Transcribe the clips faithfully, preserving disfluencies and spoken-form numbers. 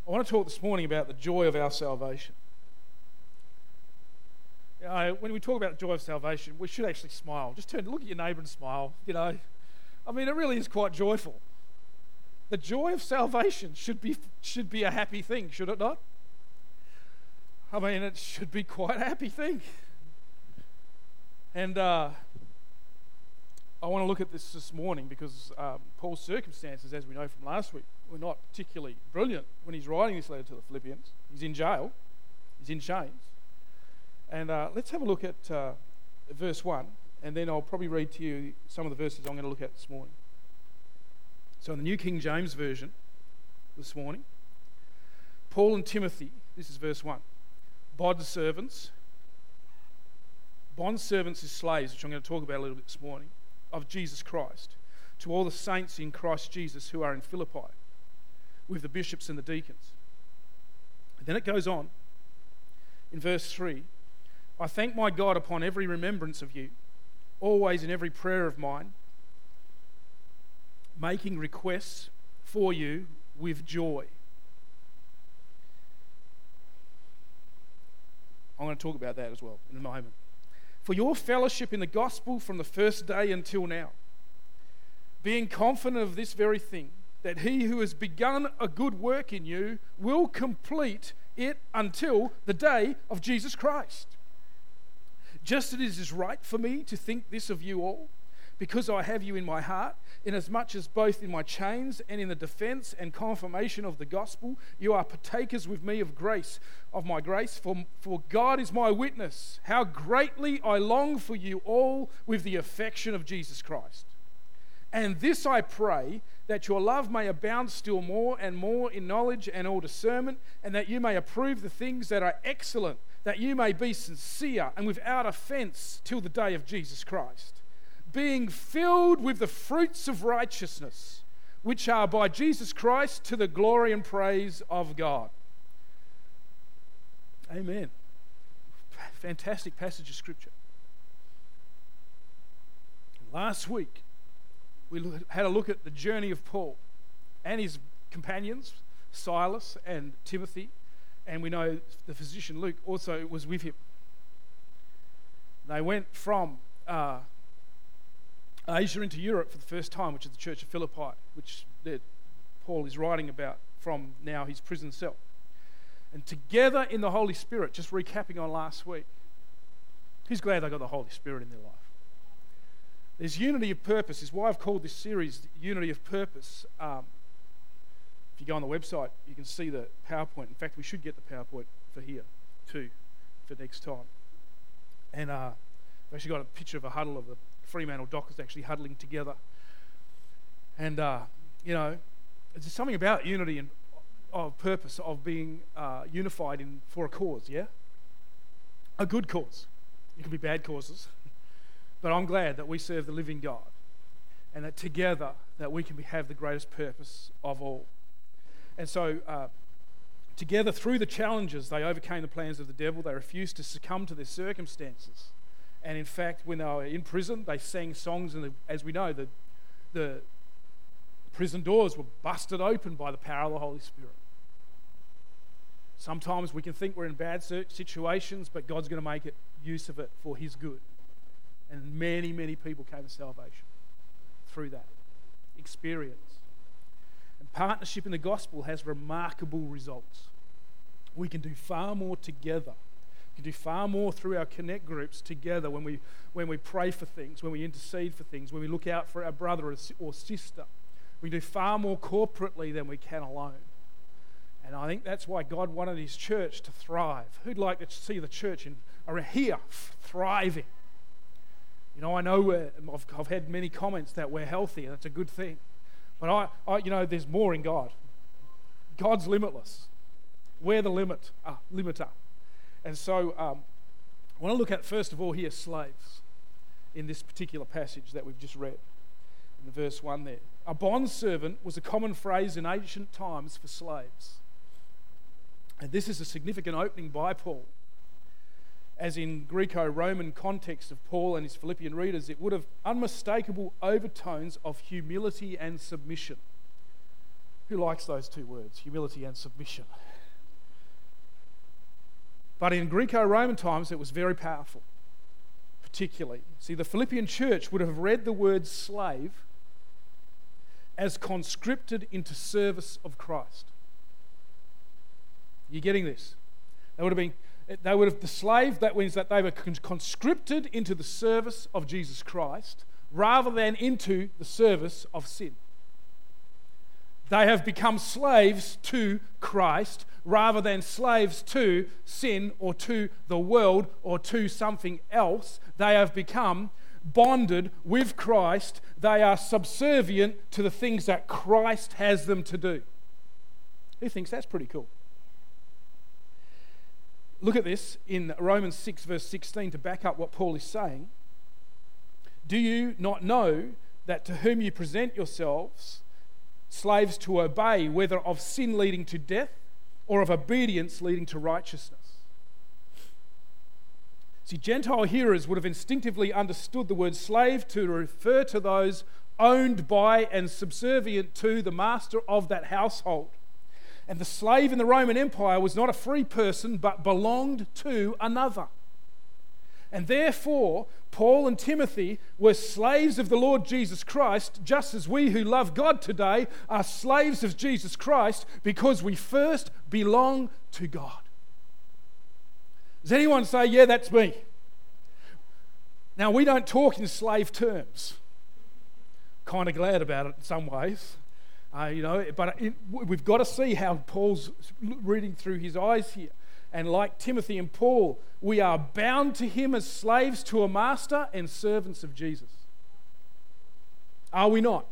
I want to talk this morning about the joy of our salvation. You know, when we talk about the joy of salvation, we should actually smile. Just turn, look at your neighbour and smile. You know, I mean, it really is quite joyful. The joy of salvation should be should be a happy thing, should it not? I mean, it should be quite a happy thing. And uh, I want to look at this this morning because um, Paul's circumstances, as we know from last week, were not particularly brilliant when he's writing this letter to the Philippians. He's in jail. He's in chains. And uh, let's have a look at uh, verse one, and then I'll probably read to you some of the verses I'm going to look at this morning. So in the New King James Version this morning, Paul and Timothy, this is verse one, bondservants, bondservants is slaves, which I'm going to talk about a little bit this morning, of Jesus Christ, to all the saints in Christ Jesus who are in Philippi, with the bishops and the deacons. And then it goes on, in verse three, I thank my God upon every remembrance of you, always in every prayer of mine, making requests for you with joy. I'm going to talk about that as well in a moment. For your fellowship in the gospel from the first day until now, being confident of this very thing, that he who has begun a good work in you will complete it until the day of Jesus Christ. Just as it is right for me to think this of you all, because I have you in my heart, inasmuch as both in my chains and in the defense and confirmation of the gospel, you are partakers with me of grace, of my grace, for, for God is my witness, how greatly I long for you all with the affection of Jesus Christ. And this I pray, that your love may abound still more and more in knowledge and all discernment, and that you may approve the things that are excellent, that you may be sincere and without offense till the day of Jesus Christ, being filled with the fruits of righteousness, which are by Jesus Christ to the glory and praise of God. Amen. Fantastic passage of Scripture. Last week, we had a look at the journey of Paul and his companions, Silas and Timothy, and we know the physician Luke also was with him. They went from uh, Asia into Europe for the first time, which is the church of Philippi, which Paul is writing about from now his prison cell. And together in the Holy Spirit, just recapping on last week, who's glad they got the Holy Spirit in their life? There's unity of purpose, is why I've called this series Unity of Purpose. Um, if you go on the website, you can see the PowerPoint. In fact, we should get the PowerPoint for here too, for next time. And uh, I've actually got a picture of a huddle of the Fremantle Dockers actually huddling together. And, uh, you know, there's something about unity and of purpose, of being uh, unified in for a cause, yeah? A good cause. It can be bad causes. But I'm glad that we serve the living God, and that together that we can be, have the greatest purpose of all. And so uh, together through the challenges, they overcame the plans of the devil. They refused to succumb to their circumstances. And in fact, when they were in prison, they sang songs, and the, as we know, the, the prison doors were busted open by the power of the Holy Spirit. Sometimes we can think we're in bad situations, but God's going to make it use of it for His good. And many, many people came to salvation through that experience. And partnership in the gospel has remarkable results. We can do far more together. We can do far more through our connect groups together when we when we pray for things, when we intercede for things, when we look out for our brother or sister. We do far more corporately than we can alone. And I think that's why God wanted His church to thrive. Who'd like to see the church in, around here thriving? You know, I know we're, I've, I've had many comments that we're healthy, and that's a good thing. But I, I, you know, there's more in God. God's limitless. We're the limit, uh, limiter. And so um, I want to look at, first of all, here, slaves in this particular passage that we've just read, in the verse one there. A bondservant was a common phrase in ancient times for slaves. And this is a significant opening by Paul. As in Greco-Roman context of Paul and his Philippian readers, it would have unmistakable overtones of humility and submission. Who likes those two words, humility and submission? But in Greco-Roman times, it was very powerful, particularly. See, the Philippian church would have read the word slave as conscripted into service of Christ. You getting this? They would have been, they would have, the slave, that means that they were conscripted into the service of Jesus Christ rather than into the service of sin. They have become slaves to Christ rather than slaves to sin or to the world or to something else. They have become bonded with Christ. They are subservient to the things that Christ has them to do. Who thinks that's pretty cool? Look at this in Romans six verse sixteen to back up what Paul is saying. Do you not know that to whom you present yourselves slaves to obey, whether of sin leading to death or of obedience leading to righteousness? See, Gentile hearers would have instinctively understood the word slave to refer to those owned by and subservient to the master of that household. And the slave in the Roman Empire was not a free person, but belonged to another. And therefore, Paul and Timothy were slaves of the Lord Jesus Christ, just as we who love God today are slaves of Jesus Christ, because we first belong to God. Does anyone say, yeah, that's me? Now, we don't talk in slave terms. Kind of glad about it in some ways. Uh, you know, but it, we've got to see how Paul's reading through his eyes here. And like Timothy and Paul, we are bound to him as slaves to a master and servants of Jesus. Are we not?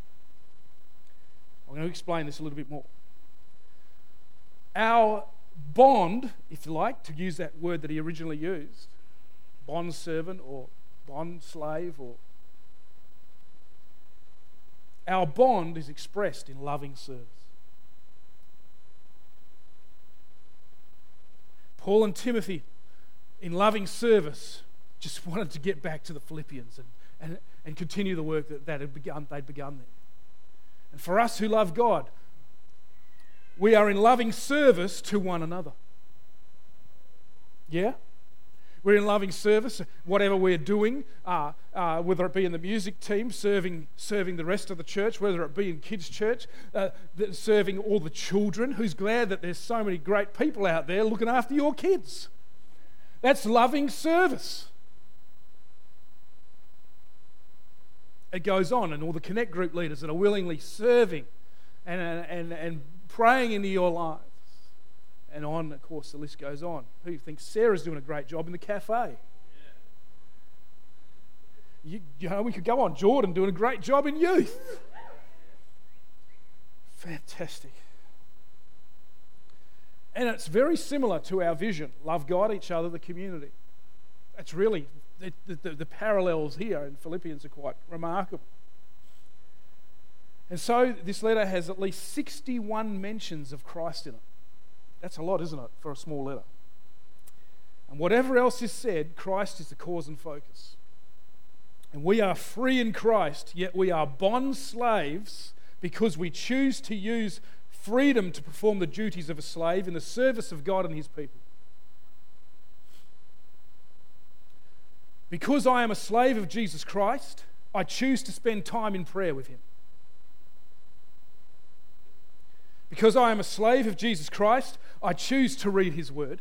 I'm going to explain this a little bit more. Our bond, if you like, to use that word that he originally used, bond servant or bond slave, or our bond is expressed in loving service. Paul and Timothy, in loving service, just wanted to get back to the Philippians and, and, and continue the work that, that had begun, they'd begun there. And for us who love God, we are in loving service to one another. Yeah? We're in loving service, whatever we're doing, uh, uh, whether it be in the music team, serving serving the rest of the church, whether it be in kids' church, uh, serving all the children. Who's glad that there's so many great people out there looking after your kids? That's loving service. It goes on, and all the Connect group leaders that are willingly serving and and and praying into your lives. And on, of course, the list goes on. Who thinks Sarah's doing a great job in the cafe? Yeah. You, you know, we could go on. Jordan doing a great job in youth. Fantastic. And it's very similar to our vision. Love God, each other, the community. It's really, the, the, the parallels here in Philippians are quite remarkable. And so this letter has at least sixty-one mentions of Christ in it. That's a lot, isn't it, for a small letter? And whatever else is said, Christ is the cause and focus. And we are free in Christ, yet we are bond slaves because we choose to use freedom to perform the duties of a slave in the service of God and his people. Because I am a slave of Jesus Christ, I choose to spend time in prayer with him. Because I am a slave of Jesus Christ, I choose to read his word.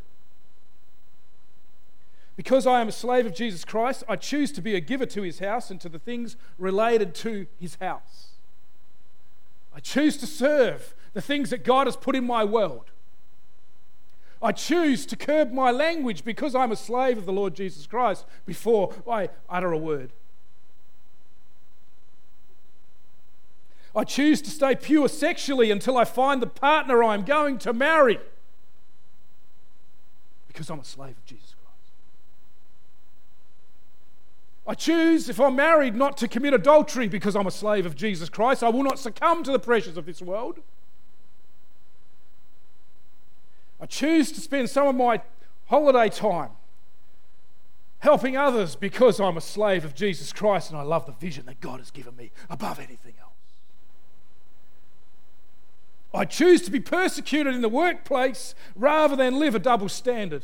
Because I am a slave of Jesus Christ, I choose to be a giver to his house and to the things related to his house. I choose to serve the things that God has put in my world. I choose to curb my language because I'm a slave of the Lord Jesus Christ before I utter a word. I choose to stay pure sexually until I find the partner I'm going to marry because I'm a slave of Jesus Christ. I choose, if I'm married, not to commit adultery because I'm a slave of Jesus Christ. I will not succumb to the pressures of this world. I choose to spend some of my holiday time helping others because I'm a slave of Jesus Christ and I love the vision that God has given me above anything else. I choose to be persecuted in the workplace rather than live a double standard.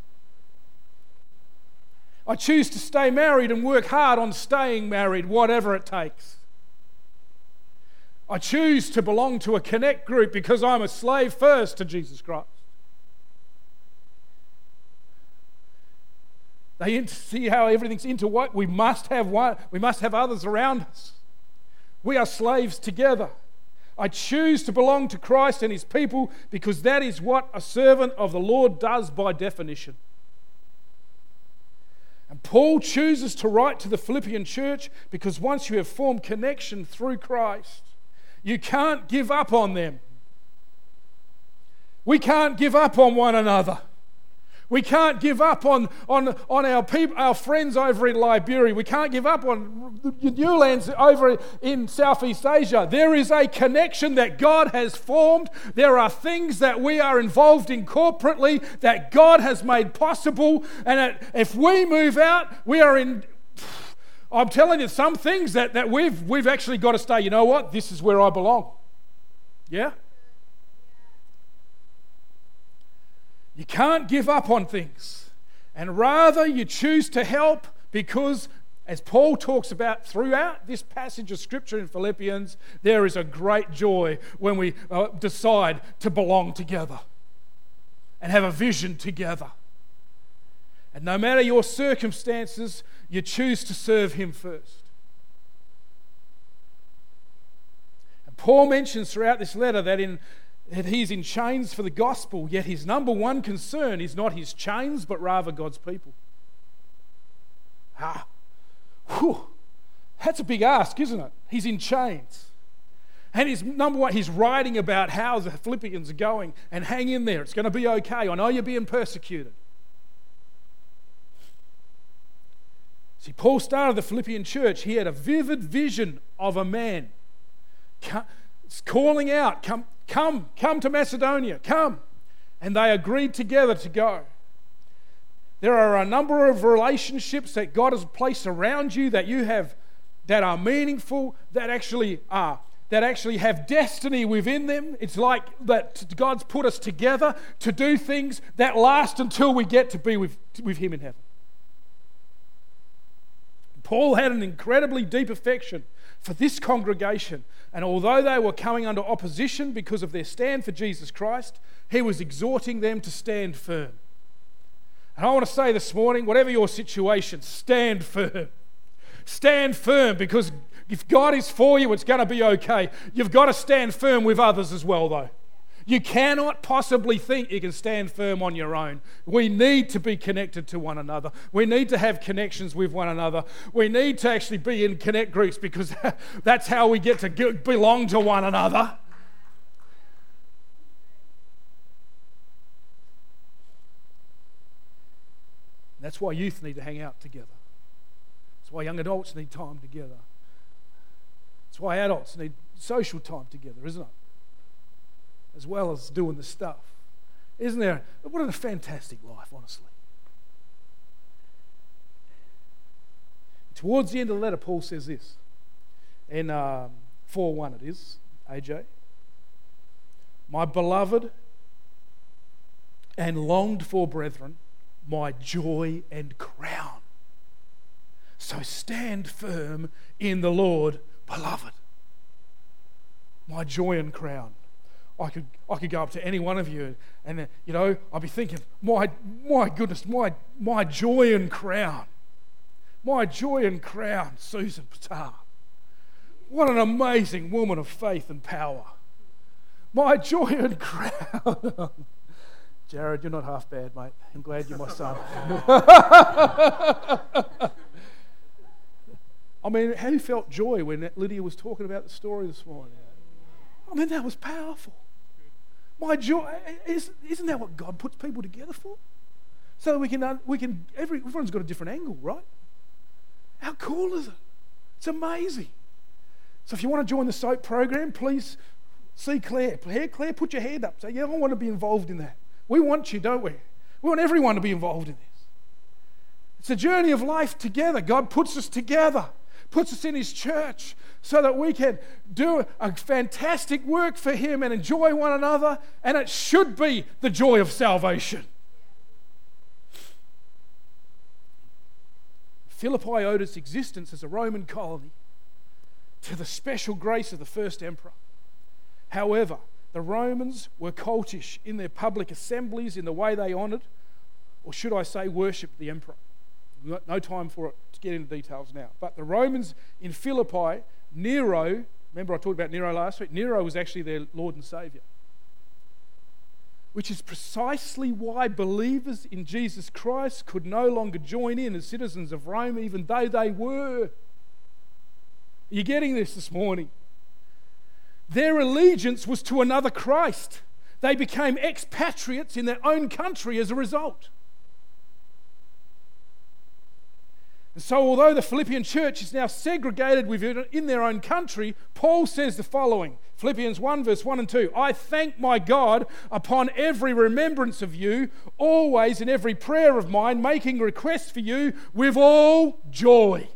I choose to stay married and work hard on staying married, whatever it takes. I choose to belong to a connect group because I'm a slave first to Jesus Christ. They see how everything's interwoven. We must have one. We must have others around us. We are slaves together. I choose to belong to Christ and His people because that is what a servant of the Lord does by definition. And Paul chooses to write to the Philippian church because once you have formed connection through Christ, you can't give up on them. We can't give up on one another. We can't give up on, on, on our people, our friends over in Liberia. We can't give up on the Newlands over in Southeast Asia. There is a connection that God has formed. There are things that we are involved in corporately that God has made possible. And if we move out, we are in... I'm telling you, some things that, that we've, we've actually got to stay, you know what? This is where I belong. Yeah? You can't give up on things, and rather you choose to help because, as Paul talks about throughout this passage of Scripture in Philippians, there is a great joy when we uh, decide to belong together and have a vision together. And no matter your circumstances, you choose to serve Him first. And Paul mentions throughout this letter that in that he's in chains for the gospel, yet his number one concern is not his chains, but rather God's people. Ah, whew, that's a big ask, isn't it? He's in chains. And his number one, he's writing about how the Philippians are going, and hang in there, it's going to be okay. I know you're being persecuted. See, Paul started the Philippian church. He had a vivid vision of a man calling out, come, Come, come to Macedonia, come. And they agreed together to go. There are a number of relationships that God has placed around you that you have, that are meaningful, that actually are, that actually have destiny within them. It's like that God's put us together to do things that last until we get to be with, with Him in heaven. Paul had an incredibly deep affection for this congregation, and although they were coming under opposition because of their stand for Jesus Christ, he was exhorting them to stand firm. And I want to say this morning, whatever your situation, stand firm. Stand firm, because if God is for you, it's going to be okay. You've got to stand firm with others as well, though. You cannot possibly think you can stand firm on your own. We need to be connected to one another. We need to have connections with one another. We need to actually be in connect groups, because that's how we get to get, belong to one another. That's why youth need to hang out together. That's why young adults need time together. That's why adults need social time together, isn't it? As well as doing the stuff. Isn't there? What a fantastic life, honestly. Towards the end of the letter, Paul says this. In um, four one it is, A J. My beloved and longed for brethren, my joy and crown. So stand firm in the Lord, beloved. My joy and crown. I could I could go up to any one of you, and uh, you know, I'd be thinking, my my goodness, my my joy and crown, my joy and crown, Susan Patar. What an amazing woman of faith and power. My joy and crown. Jared, you're not half bad, mate. I'm glad you're my son. I mean, who felt joy when Lydia was talking about the story this morning? I mean, that was powerful. My joy, isn't that what God puts people together for? So that we can, we can. Every, everyone's got a different angle, right? How cool is it? It's amazing. So if you want to join the SOAP program, please see Claire. Claire, Claire, put your hand up. Say, yeah, I want to be involved in that. We want you, don't we? We want everyone to be involved in this. It's a journey of life together. God puts us together, puts us in His church, so that we can do a fantastic work for Him and enjoy one another, and it should be the joy of salvation. Philippi owed its existence as a Roman colony to the special grace of the first emperor. However, the Romans were cultish in their public assemblies, in the way they honoured, or should I say worshipped, the emperor. We've got no time for it to get into details now. But the Romans in Philippi, Nero, remember I talked about Nero last week? Nero was actually their Lord and Saviour. Which is precisely why believers in Jesus Christ could no longer join in as citizens of Rome, even though they were. Are you getting this this morning? Their allegiance was to another Christ. They became expatriates in their own country as a result. And so although the Philippian church is now segregated within their own country, Paul says the following, Philippians one verse one and two, I thank my God upon every remembrance of you, always in every prayer of mine, making requests for you with all joy.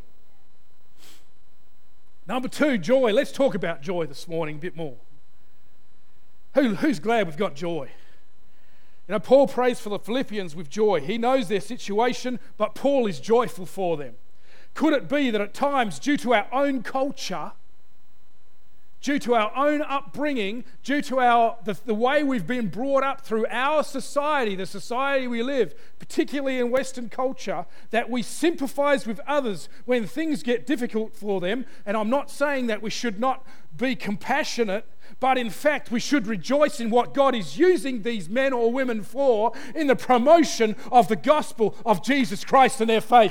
Number two, joy. Let's talk about joy this morning a bit more. Who, who's glad we've got joy? You know, Paul prays for the Philippians with joy. He knows their situation, but Paul is joyful for them. Could it be that at times, due to our own culture, due to our own upbringing, due to our the, the way we've been brought up through our society, the society we live, particularly in Western culture, that we sympathise with others when things get difficult for them? And I'm not saying that we should not be compassionate, but in fact we should rejoice in what God is using these men or women for in the promotion of the gospel of Jesus Christ and their faith.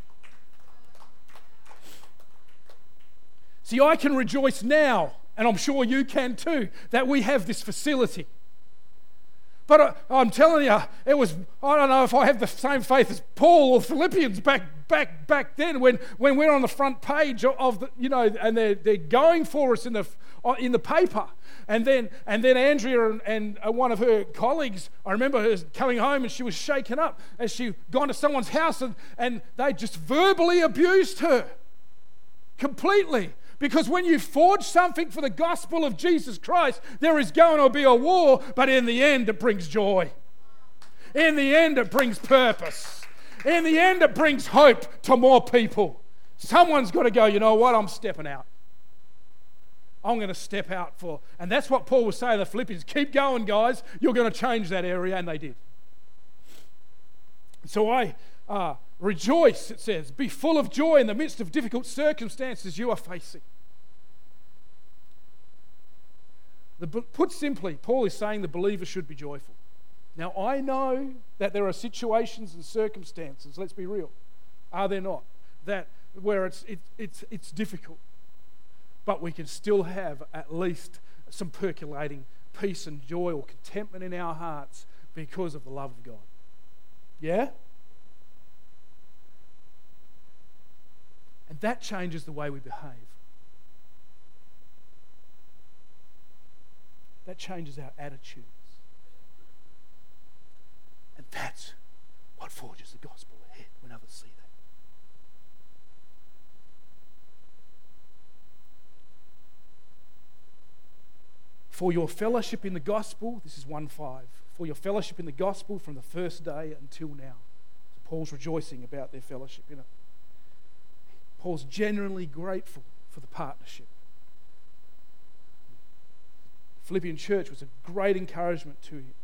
See, I can rejoice now, and I'm sure you can too, that we have this facility. But uh, I'm telling you, it was, I don't know if I have the same faith as Paul or Philippians back back back then when, when we're on the front page of the, you know, and they're, they're going for us in the in the paper. And then and then Andrea and, and one of her colleagues, I remember her coming home and she was shaken up as she gone to someone's house and, and they just verbally abused her completely. Because when you forge something for the gospel of Jesus Christ, there is going to be a war, but in the end it brings joy. In the end it brings purpose. In the end it brings hope to more people. Someone's got to go, you know what, I'm stepping out. I'm going to step out for, and that's what Paul was saying to the Philippians, keep going guys, you're going to change that area, and they did. So I uh, rejoice, it says, be full of joy in the midst of difficult circumstances you are facing. The, put simply, Paul is saying the believer should be joyful. Now I know that there are situations and circumstances, let's be real, are there not, that where it's it, it's it's difficult, but we can still have at least some percolating peace and joy or contentment in our hearts because of the love of God. Yeah? And that changes the way we behave. That changes our attitudes. And that's what forges the gospel ahead when others see that. For your fellowship in the gospel, this is one five, for your fellowship in the gospel from the first day until now. So Paul's rejoicing about their fellowship in it. Paul's genuinely grateful for the partnership. The Philippian church was a great encouragement to him.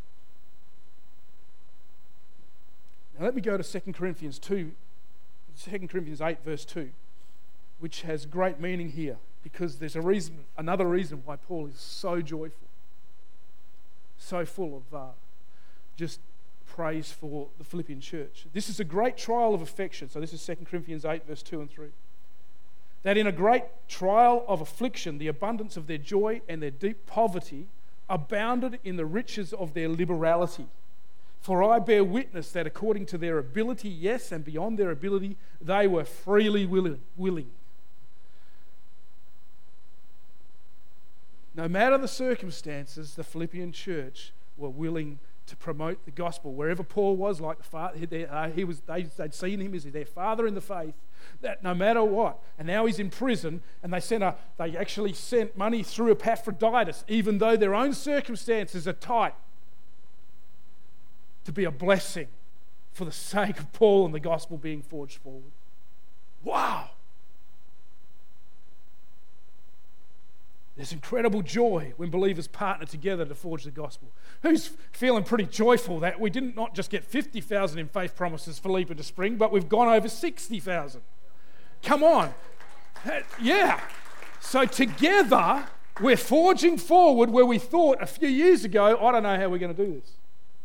Now let me go to Second Corinthians two, Second Corinthians eight verse two, which has great meaning here because there's a reason, another reason why Paul is so joyful, so full of uh, just praise for the Philippian church. This is a great trial of affection. So this is Second Corinthians eight verse two and three. That in a great trial of affliction, the abundance of their joy and their deep poverty abounded in the riches of their liberality. For I bear witness that according to their ability, yes, and beyond their ability, they were freely willing. willing. No matter the circumstances, the Philippian church were willing to promote the gospel. Wherever Paul was, like the father, he was, they, they'd seen him as their father in the faith, that no matter what, and now he's in prison, and they sent a, they actually sent money through Epaphroditus, even though their own circumstances are tight, to be a blessing for the sake of Paul and the gospel being forged forward. Wow! There's incredible joy when believers partner together to forge the gospel. Who's feeling pretty joyful that we didn't not just get fifty thousand in faith promises for Leap into Spring, but we've gone over sixty thousand? Come on. Yeah. So together, we're forging forward where we thought a few years ago, I don't know how we're going to do this.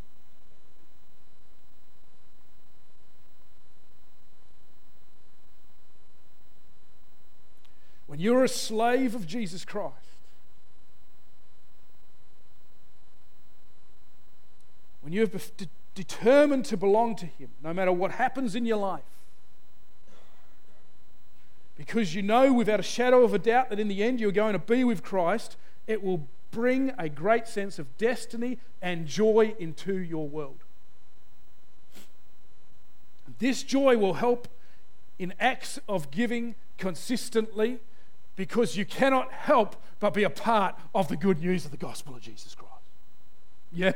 When you're a slave of Jesus Christ, when you have de- determined to belong to Him, no matter what happens in your life, because you know without a shadow of a doubt that in the end you're going to be with Christ, it will bring a great sense of destiny and joy into your world. This joy will help in acts of giving consistently, because you cannot help but be a part of the good news of the gospel of Jesus Christ. Yeah?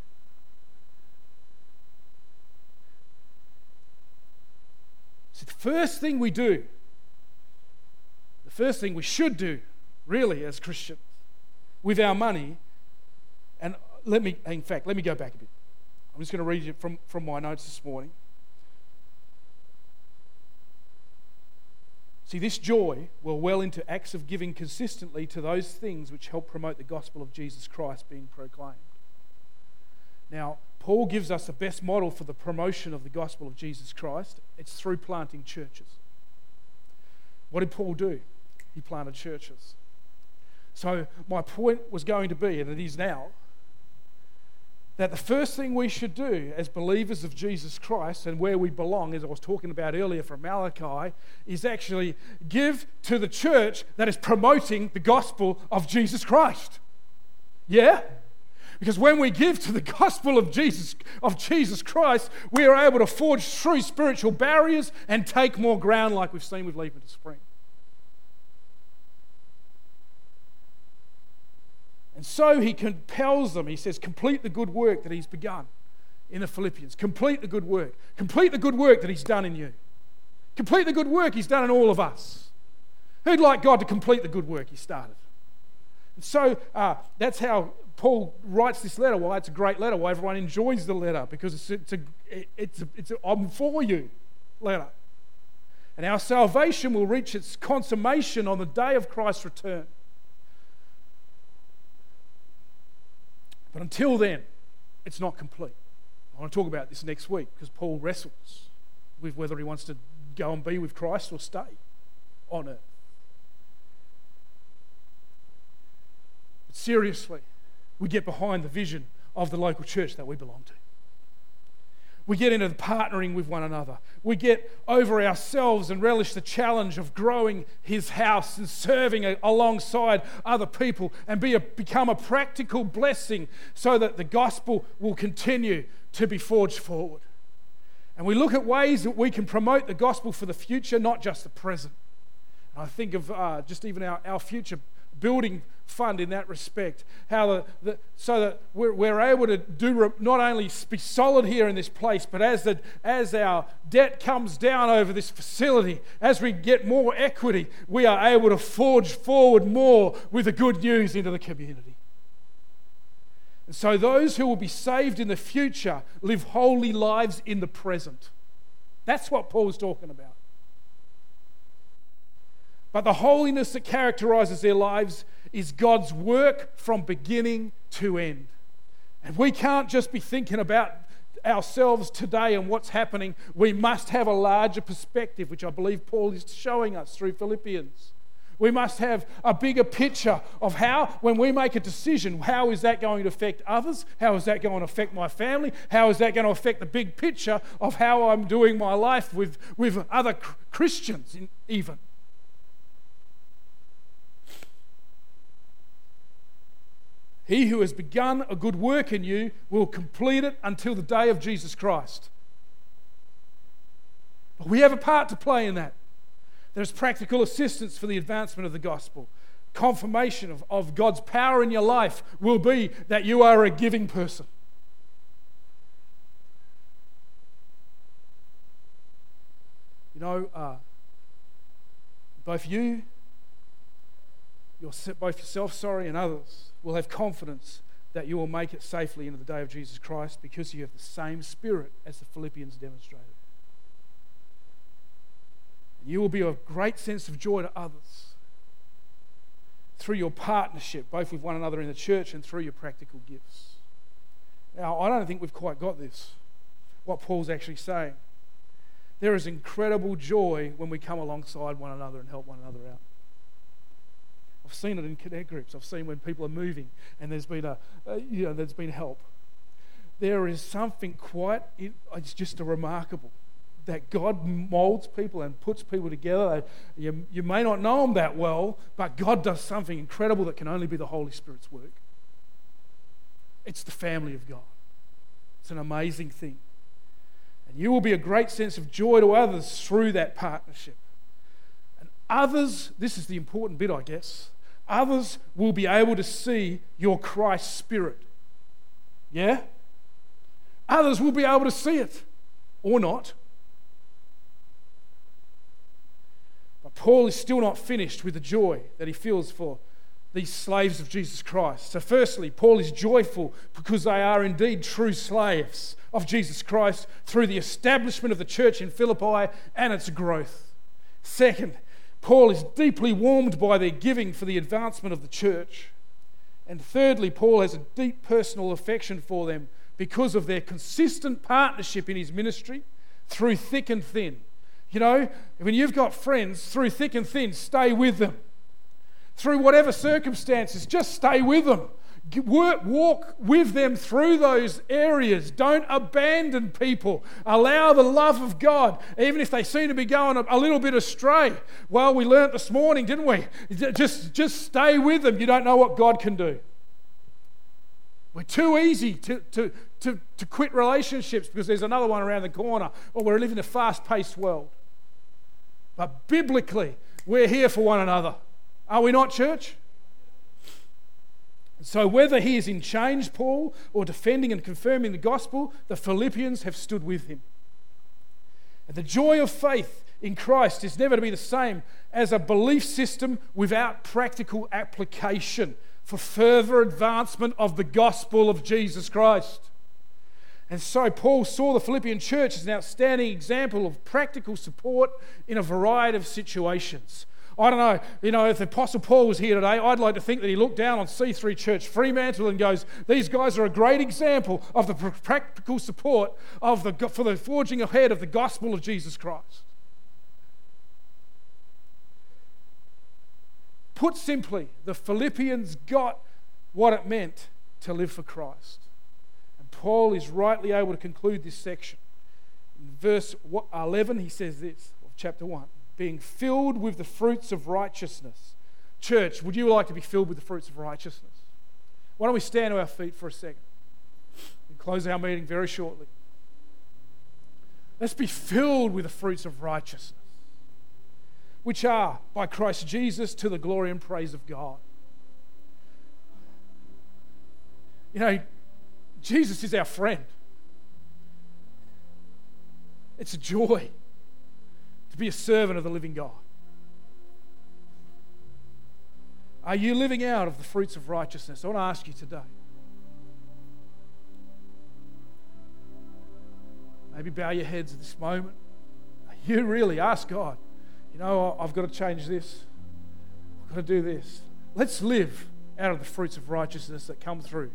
So the first thing we do, the first thing we should do, really, as Christians, with our money, and let me, in fact, let me go back a bit. I'm just going to read you from, from my notes this morning. See, this joy will well into acts of giving consistently to those things which help promote the gospel of Jesus Christ being proclaimed. Now, Paul gives us the best model for the promotion of the gospel of Jesus Christ. It's through planting churches. What did Paul do? He planted churches. So my point was going to be, and it is now, that the first thing we should do as believers of Jesus Christ, and where we belong, as I was talking about earlier from Malachi, is actually give to the church that is promoting the gospel of Jesus Christ. Yeah? Because when we give to the gospel of Jesus, of Jesus Christ, we are able to forge through spiritual barriers and take more ground, like we've seen with Leap into Spring. And so he compels them. He says, complete the good work that he's begun in the Philippians. Complete the good work. Complete the good work that he's done in you. Complete the good work he's done in all of us. Who'd like God to complete the good work he started? And so uh, that's how Paul writes this letter. Why it's a great letter. Why everyone enjoys the letter. Because it's, it's a, it's a, it's a I'm for you letter. And our salvation will reach its consummation on the day of Christ's return. But until then, it's not complete. I want to talk about this next week because Paul wrestles with whether he wants to go and be with Christ or stay on earth. But seriously, we get behind the vision of the local church that we belong to. We get into the partnering with one another. We get over ourselves and relish the challenge of growing His house and serving a, alongside other people and be a, become a practical blessing so that the gospel will continue to be forged forward. And we look at ways that we can promote the gospel for the future, not just the present. And I think of uh, just even our, our future building fund in that respect, how the, the so that we're, we're able to do not only be solid here in this place, but as the as our debt comes down over this facility, as we get more equity, we are able to forge forward more with the good news into the community. And so those who will be saved in the future live holy lives in the present. That's what Paul's talking about. But the holiness that characterizes their lives is God's work from beginning to end. And we can't just be thinking about ourselves today and what's happening. We must have a larger perspective, which I believe Paul is showing us through Philippians. We must have a bigger picture of how, when we make a decision, how is that going to affect others? How is that going to affect my family? How is that going to affect the big picture of how I'm doing my life with, with other Christians in, even? He who has begun a good work in you will complete it until the day of Jesus Christ. But we have a part to play in that. There's practical assistance for the advancement of the gospel. Confirmation of, of God's power in your life will be that you are a giving person. You know, uh, both you, your, both yourself, sorry, and others will have confidence that you will make it safely into the day of Jesus Christ because you have the same spirit as the Philippians demonstrated. You will be a great sense of joy to others through your partnership, both with one another in the church and through your practical gifts. Now, I don't think we've quite got this, what Paul's actually saying. There is incredible joy when we come alongside one another and help one another out. I've seen it in connect groups. I've seen when people are moving and there's been a, uh, you know, there's been help. There is something quite, it's just a remarkable that God molds people and puts people together. You, you may not know them that well, but God does something incredible that can only be the Holy Spirit's work. It's the family of God. It's an amazing thing. And you will be a great sense of joy to others through that partnership. And others, this is the important bit, I guess, others will be able to see your Christ spirit. Yeah? Others will be able to see it, or not. But Paul is still not finished with the joy that he feels for these slaves of Jesus Christ. So firstly, Paul is joyful because they are indeed true slaves of Jesus Christ through the establishment of the church in Philippi and its growth. Second, Paul is deeply warmed by their giving for the advancement of the church. And thirdly, Paul has a deep personal affection for them because of their consistent partnership in his ministry through thick and thin. You know, when you've got friends, through thick and thin, stay with them. Through whatever circumstances, just stay with them. Work, walk with them through those areas. Don't abandon people. Allow the love of God, even if they seem to be going a, a little bit astray. Well, we learnt this morning, didn't we? Just, just stay with them. You don't know what God can do. We're too easy to, to, to, to quit relationships because there's another one around the corner, or we're living in a fast-paced world. But biblically, we're here for one another. Are we not, church? So whether he is in chains, Paul, or defending and confirming the gospel, the Philippians have stood with him. And the joy of faith in Christ is never to be the same as a belief system without practical application for further advancement of the gospel of Jesus Christ. And so Paul saw the Philippian church as an outstanding example of practical support in a variety of situations. I don't know, you know, if the Apostle Paul was here today, I'd like to think that he looked down on C three Church Fremantle and goes, these guys are a great example of the practical support of the for the forging ahead of the gospel of Jesus Christ. Put simply, the Philippians got what it meant to live for Christ. And Paul is rightly able to conclude this section. In verse eleven, he says this, of chapter one. Being filled with the fruits of righteousness. Church, would you like to be filled with the fruits of righteousness? Why don't we stand to our feet for a second and close our meeting very shortly. Let's be filled with the fruits of righteousness, which are, by Christ Jesus, to the glory and praise of God. You know, Jesus is our friend. It's a joy to be a servant of the living God. Are you living out of the fruits of righteousness? I want to ask you today. Maybe bow your heads at this moment. Are you really? Ask God, you know, I've got to change this. I've got to do this. Let's live out of the fruits of righteousness that come through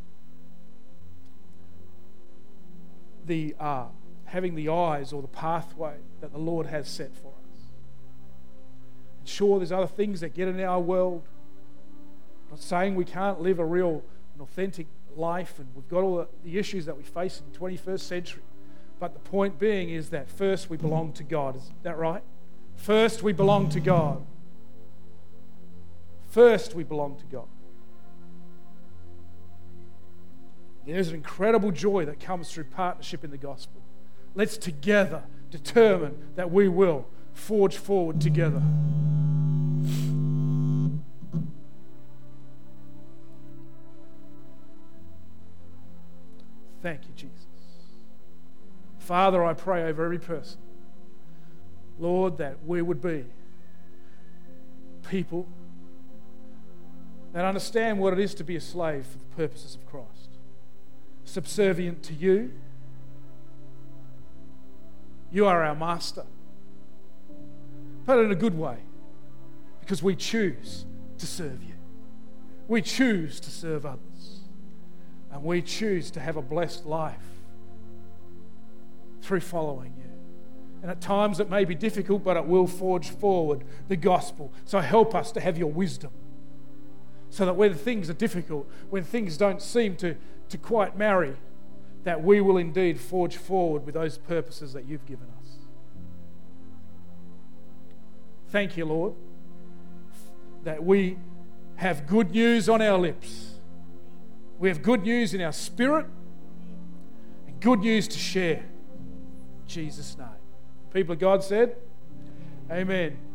the uh, having the eyes or the pathway that the Lord has set for us. And sure, there's other things that get in our world. I'm not saying we can't live a real, an authentic life, and we've got all the, the issues that we face in the twenty-first century. But the point being is that first we belong to God. Is that right? First we belong to God. First we belong to God. There's an incredible joy that comes through partnership in the gospel. Let's together determine that we will forge forward together. Thank you, Jesus. Father, I pray over every person, Lord, that we would be people that understand what it is to be a slave for the purposes of Christ. Subservient to you. You are our master. But in a good way, because we choose to serve you. We choose to serve others. And we choose to have a blessed life through following you. And at times it may be difficult, but it will forge forward the gospel. So help us to have your wisdom, so that when things are difficult, when things don't seem to, to quite marry, that we will indeed forge forward with those purposes that you've given us. Thank you, Lord, that we have good news on our lips. We have good news in our spirit and good news to share. In Jesus' name. People of God said, amen.